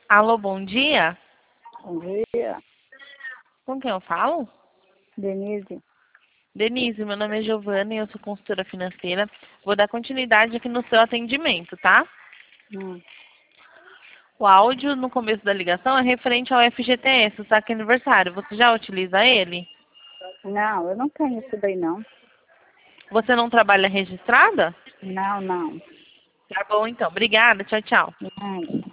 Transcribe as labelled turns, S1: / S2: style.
S1: Alô, bom dia.
S2: Bom dia,
S1: Com quem eu falo?
S2: Denise.
S1: Denise, meu nome é Giovana e eu sou consultora financeira. Vou dar continuidade aqui no seu atendimento, tá?
S2: Hum.
S1: O áudio no começo da ligação é referente ao FGTS, o saque aniversário. Você já utiliza ele?
S2: Não, eu não tenho isso daí, não.
S1: Você não trabalha registrada?
S2: Não, não.
S1: Tá bom, então. Obrigada. Tchau, tchau.
S2: Nada.